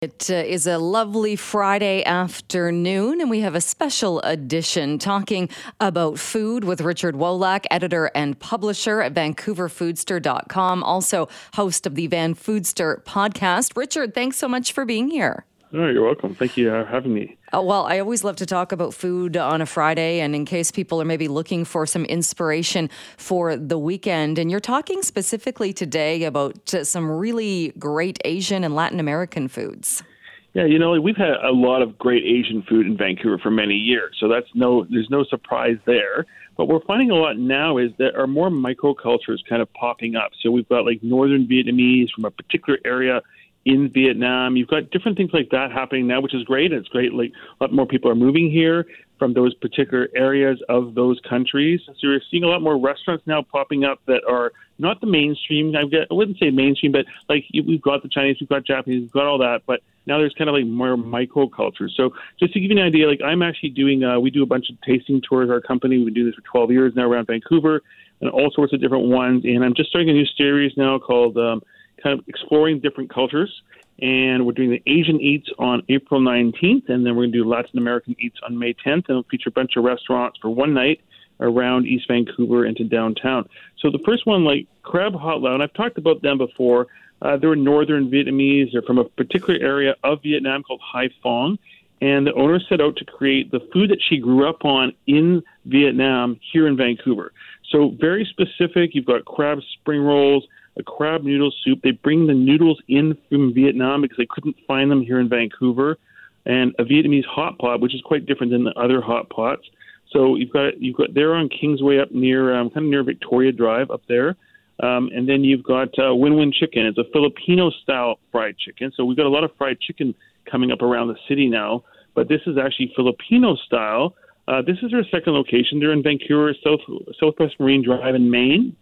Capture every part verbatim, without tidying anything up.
It uh, is a lovely Friday afternoon, and we have a special edition talking about food with Richard Wolak, editor and publisher at Vancouver Foodster dot com, also host of the Van Foodster podcast. Richard, thanks so much for being here. Oh, you're welcome. Thank you for having me. Uh, well, I always love to talk about food on a Friday, and in case people are maybe looking for some inspiration for the weekend, and you're talking specifically today about uh, some really great Asian and Latin American foods. Yeah, you know, we've had a lot of great Asian food in Vancouver for many years, so that's no, there's no surprise there. But we're finding a lot now is there are more microcultures kind of popping up. So we've got like Northern Vietnamese from a particular area in Vietnam. You've got different things like that happening now, which is great. It's great. Like a lot more people are moving here from those particular areas of those countries. So you're seeing a lot more restaurants now popping up that are not the mainstream. I wouldn't say mainstream, but like we've got the Chinese, we've got Japanese, we've got all that. But now there's kind of like more microculture. So just to give you an idea, like I'm actually doing, uh, we do a bunch of tasting tours. Our company, we've been doing this for twelve years now around Vancouver and all sorts of different ones. And I'm just starting a new series now called um, kind of exploring different cultures. And we're doing the Asian Eats on April nineteenth, and then we're going to do Latin American Eats on May tenth, and it'll feature a bunch of restaurants for one night around East Vancouver into downtown. So the first one, like Crab Hot Lao, and I've talked about them before. Uh, they're Northern Vietnamese. They're from a particular area of Vietnam called Hai Phong, and the owner set out to create the food that she grew up on in Vietnam here in Vancouver. So very specific. You've got crab spring rolls, a crab noodle soup. They bring the noodles in from Vietnam because they couldn't find them here in Vancouver, and a Vietnamese hot pot, which is quite different than the other hot pots. So you've got you've got they're on Kingsway up near um, kind of near Victoria Drive up there, um, and then you've got uh, Win Win Chicken. It's a Filipino style fried chicken. So we've got a lot of fried chicken coming up around the city now, but this is actually Filipino style. Uh, this is their second location. They're in Vancouver, South Southwest Marine Drive in Maine.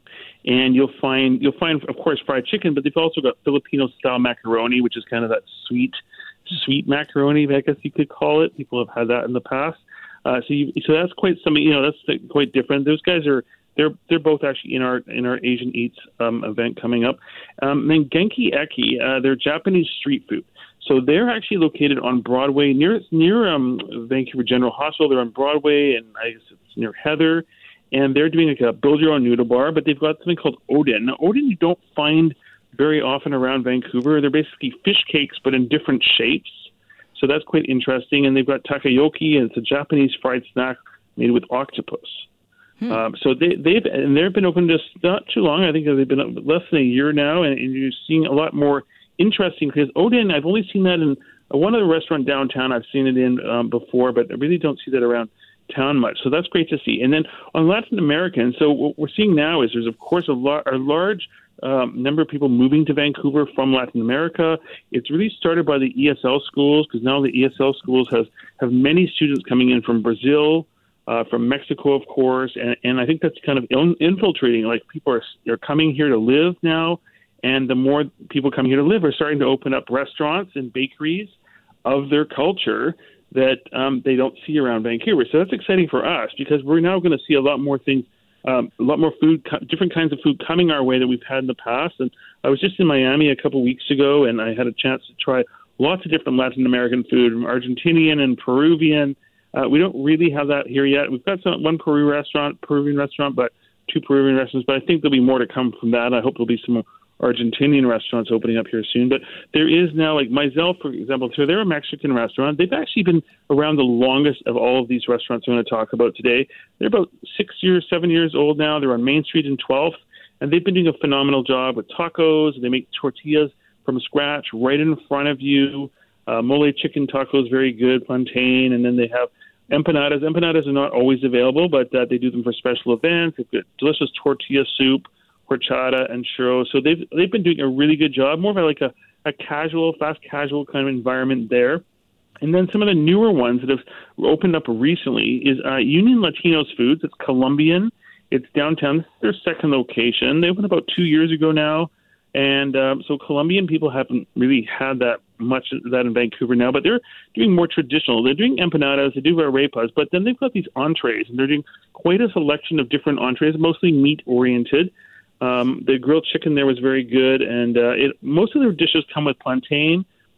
And you'll find, you'll find, of course, fried chicken, but they've also got Filipino-style macaroni, which is kind of that sweet, sweet macaroni, I guess you could call it. People have had that in the past. Uh, so, you, so that's quite something. You know, that's quite different. Those guys are, they're, they're both actually in our in our Asian Eats um, event coming up. Um, then Genki Eki, uh, they're Japanese street food. So they're actually located on Broadway near near um, Vancouver General Hospital. They're on Broadway, and I guess it's near Heather. And they're doing like a build-your-own noodle bar, but they've got something called Odin. Now, Odin you don't find very often around Vancouver. They're basically fish cakes, but in different shapes. So that's quite interesting. And they've got takoyaki, and it's a Japanese fried snack made with octopus. Hmm. Um, so they, they've and they've been open just not too long. I think they've been up less than a year now, and, and you're seeing a lot more interesting because Odin, I've only seen that in one other restaurant downtown. I've seen it in um, before, but I really don't see that around town much. So that's great to see. And then on Latin American, so what we're seeing now is there's, of course, a, lar- a large um, number of people moving to Vancouver from Latin America. It's really started by the E S L schools because now the E S L schools has have many students coming in from Brazil, uh, from Mexico, of course, and, and I think that's kind of in- infiltrating. Like people are, are coming here to live now, and the more people coming here to live are starting to open up restaurants and bakeries of their culture that um, they don't see around Vancouver. So that's exciting for us because we're now going to see a lot more things, um, a lot more food, co- different kinds of food coming our way that we've had in the past. And I was just in Miami a couple weeks ago, and I had a chance to try lots of different Latin American food, from Argentinian and Peruvian. Uh, we don't really have that here yet. We've got some, one Peru restaurant, Peruvian restaurant, but two Peruvian restaurants. But I think there'll be more to come from that. I hope there'll be some more Argentinian restaurants opening up here soon. But there is now, like Mizell, for example, so they're a Mexican restaurant. They've actually been around the longest of all of these restaurants I'm going to talk about today. They're about six years, seven years old now. They're on Main Street in twelfth, and they've been doing a phenomenal job with tacos. They make tortillas from scratch right in front of you. Uh, mole chicken tacos, very good, plantain, and then they have empanadas. Empanadas are not always available, but uh, they do them for special events. They've got delicious tortilla soup, horchata, and churros. So they've they've been doing a really good job, more of a, like a, a casual, fast casual kind of environment there. And then some of the newer ones that have opened up recently is uh, Union Latinos Foods. It's Colombian. It's downtown. This is their second location. They opened about two years ago now. And um, so Colombian people haven't really had that much of that in Vancouver now, but they're doing more traditional. They're doing empanadas, they do arepas, but then they've got these entrees, and they're doing quite a selection of different entrees, mostly meat-oriented. Um, the grilled chicken there was very good, and uh, it, most of their dishes come with plantain,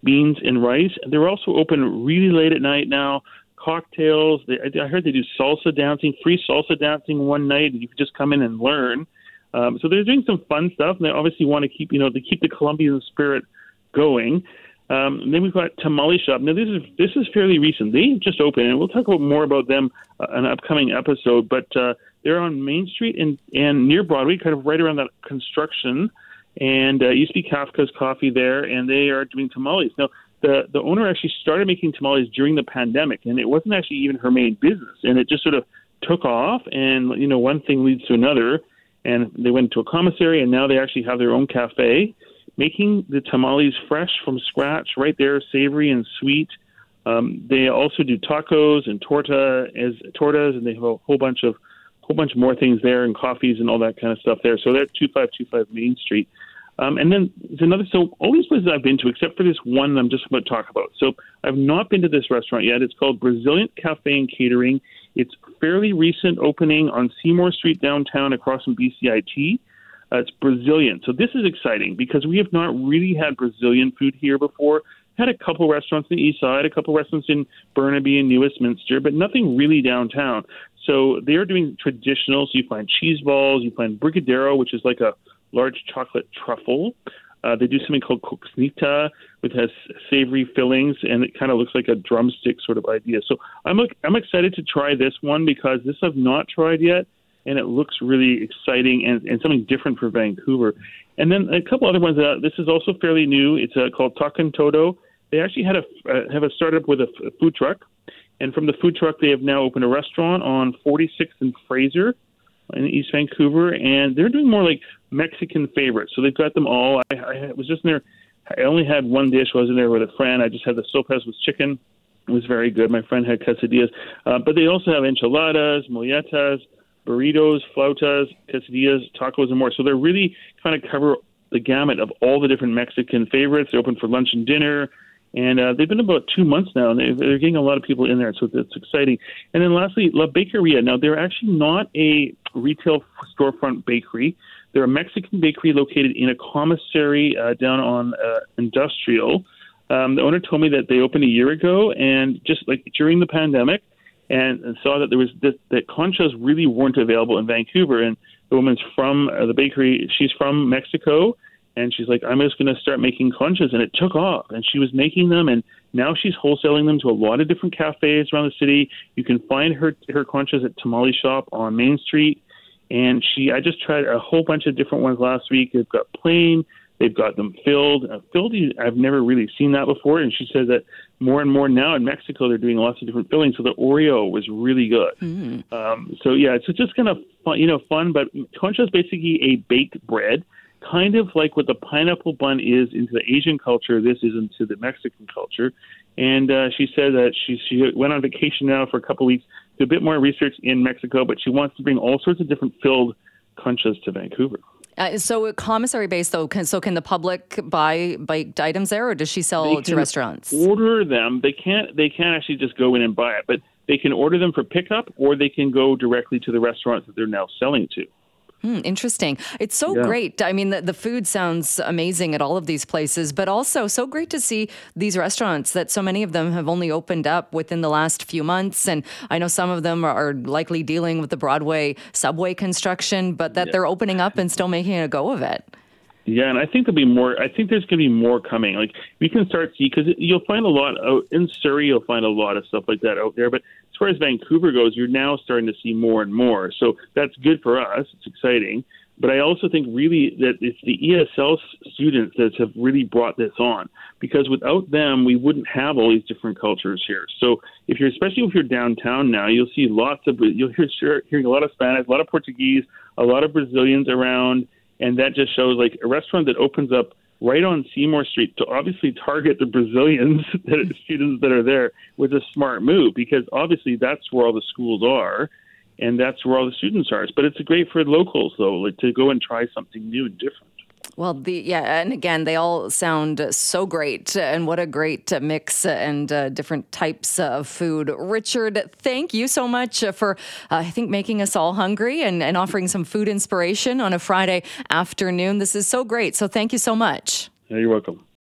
beans and rice. They're also open really late at night now. Cocktails. They, I heard they do salsa dancing, free salsa dancing one night. You can just come in and learn. Um, so they're doing some fun stuff, and they obviously want to keep, you know, they keep the Colombian spirit going. Um, and then we've got Tamale Shop. Now this is this is fairly recent. They just opened, and we'll talk about more about them uh, in an upcoming episode. But uh, they're on Main Street and and near Broadway, kind of right around that construction. And uh, it used to be Kafka's Coffee there, and they are doing tamales now. The the owner actually started making tamales during the pandemic, and it wasn't actually even her main business. And it just sort of took off, and you know, one thing leads to another. And they went to a commissary, and now they actually have their own cafe, making the tamales fresh from scratch, right there, savory and sweet. Um, they also do tacos and torta as tortas, and they have a whole bunch of whole bunch more things there, and coffees and all that kind of stuff there. So they're at two five two five Main Street. Um, and then there's another, so all these places I've been to, except for this one I'm just about to talk about. So I've not been to this restaurant yet. It's called Brazilian Cafe and Catering. It's fairly recent opening on Seymour Street downtown across from B C I T. Uh, it's Brazilian. So this is exciting because we have not really had Brazilian food here before. Had a couple restaurants on the east side, a couple restaurants in Burnaby and New Westminster, but nothing really downtown. So they are doing traditional. So you find cheese balls, you find brigadeiro, which is like a large chocolate truffle. Uh, they do something called coxinita, which has savory fillings, and it kind of looks like a drumstick sort of idea. So I'm I'm excited to try this one because this I've not tried yet, and it looks really exciting and, and something different for Vancouver. And then a couple other ones. Uh, this is also fairly new. It's uh, called Takan Todo. They actually had a uh, have a startup with a, f- a food truck, and from the food truck they have now opened a restaurant on forty-sixth and Fraser in East Vancouver, and they're doing more like Mexican favorites. So they've got them all. I, I was just in there. I only had one dish. I was in there with a friend. I just had the sopes with chicken. It was very good. My friend had quesadillas. Uh, but they also have enchiladas, molletas, burritos, flautas, quesadillas, tacos, and more. So they're really kind of cover the gamut of all the different Mexican favorites. They're open for lunch and dinner. And uh, they've been about two months now, and they're getting a lot of people in there, so it's exciting. And then lastly, La Bakeria. Now, they're actually not a retail storefront bakery. They're a Mexican bakery located in a commissary uh, down on uh, Industrial. Um, the owner told me that they opened a year ago, and just like during the pandemic, and, and saw that there was this, that conchas really weren't available in Vancouver. And the woman's from uh, the bakery. She's from Mexico. And she's like, I'm just going to start making conchas. And it took off. And she was making them. And now she's wholesaling them to a lot of different cafes around the city. You can find her her conchas at Tamale Shop on Main Street. And she, I just tried a whole bunch of different ones last week. They've got plain. They've got them filled. Uh, filled, I've never really seen that before. And she said that more and more now in Mexico, they're doing lots of different fillings. So the Oreo was really good. Mm. Um, so, yeah, it's just kind of fun, you know, fun. But concha is basically a baked bread. Kind of like what the pineapple bun is into the Asian culture, this is into the Mexican culture. And uh, she said that she she went on vacation now for a couple of weeks, did a bit more research in Mexico, but she wants to bring all sorts of different filled conchas to Vancouver. Uh, so commissary based though, can, so can the public buy baked items there, or does she sell to restaurants? Order them. They can't. They can't actually just go in and buy it, but they can order them for pickup, or they can go directly to the restaurants that they're now selling to. Hmm, interesting. It's so yeah. great. I mean, the, the food sounds amazing at all of these places, but also so great to see these restaurants that so many of them have only opened up within the last few months. And I know some of them are likely dealing with the Broadway subway construction, but that yeah. they're opening up and still making a go of it. Yeah, and I think there'll be more. I think there's going to be more coming. Like we can start see because you'll find a lot out in Surrey. You'll find a lot of stuff like that out there. But as far as Vancouver goes, you're now starting to see more and more. So that's good for us. It's exciting. But I also think really that it's the E S L students that have really brought this on, because without them, we wouldn't have all these different cultures here. So if you're, especially if you're downtown now, you'll see lots of, you'll hear hearing a lot of Spanish, a lot of Portuguese, a lot of Brazilians around. And that just shows like a restaurant that opens up right on Seymour Street to obviously target the Brazilians, that students that are there, was a smart move, because obviously that's where all the schools are and that's where all the students are. But it's great for locals, though, like to go and try something new and different. Well, the yeah, and again, they all sound so great, and what a great mix and uh, different types of food. Richard, thank you so much for, uh, I think, making us all hungry and, and offering some food inspiration on a Friday afternoon. This is so great, so thank you so much. Yeah, you're welcome.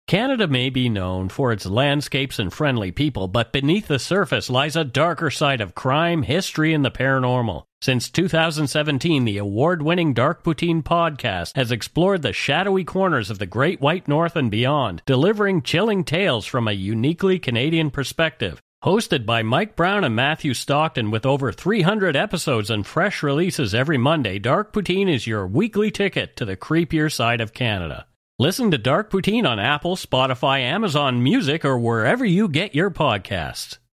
Canada may be known for its landscapes and friendly people, but beneath the surface lies a darker side of crime, history, and the paranormal. Since two thousand seventeen, the award-winning Dark Poutine podcast has explored the shadowy corners of the Great White North and beyond, delivering chilling tales from a uniquely Canadian perspective. Hosted by Mike Brown and Matthew Stockton with over three hundred episodes and fresh releases every Monday, Dark Poutine is your weekly ticket to the creepier side of Canada. Listen to Dark Poutine on Apple, Spotify, Amazon Music, or wherever you get your podcasts.